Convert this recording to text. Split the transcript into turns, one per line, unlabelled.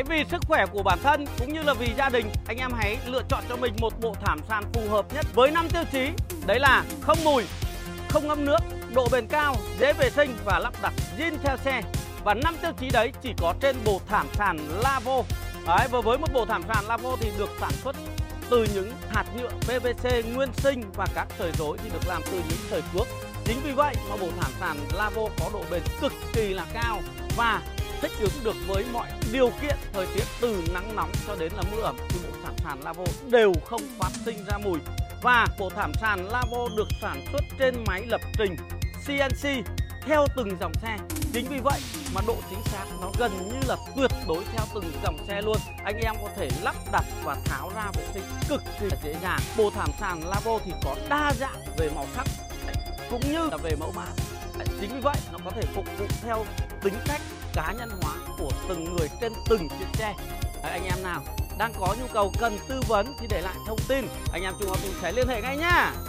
vì sức khỏe của bản thân cũng như là vì gia đình, anh em hãy lựa chọn cho mình một bộ thảm sàn phù hợp nhất với 5 tiêu chí. Đấy là không mùi, không ngâm nước, độ bền cao, dễ vệ sinh và lắp đặt zin theo xe. Và 5 tiêu chí đấy chỉ có trên bộ thảm sàn Lavo. Đấy, và với một bộ thảm sàn Lavo thì được sản xuất từ những hạt nhựa PVC nguyên sinh và các sợi rối thì được làm từ những sợi cước. Chính vì vậy mà bộ thảm sàn Lavo có độ bền cực kỳ là cao và thích ứng được với mọi điều kiện thời tiết, từ nắng nóng cho đến là mưa ẩm thì bộ thảm sàn Lavo đều không phát sinh ra mùi. Và bộ thảm sàn Lavo được sản xuất trên máy lập trình CNC theo từng dòng xe. Chính vì vậy mà độ chính xác nó gần như là tuyệt đối theo từng dòng xe luôn. Anh em có thể lắp đặt và tháo ra vệ sinh cực kỳ dễ dàng. Bộ thảm sàn Lavo thì có đa dạng về màu sắc cũng như là về mẫu mã. Chính vì vậy nó có thể phục vụ theo tính cách cá nhân hóa của từng người trên từng chiếc xe. Anh em nào đang có nhu cầu cần tư vấn thì để lại thông tin, anh em Trung Auto sẽ liên hệ ngay nhá.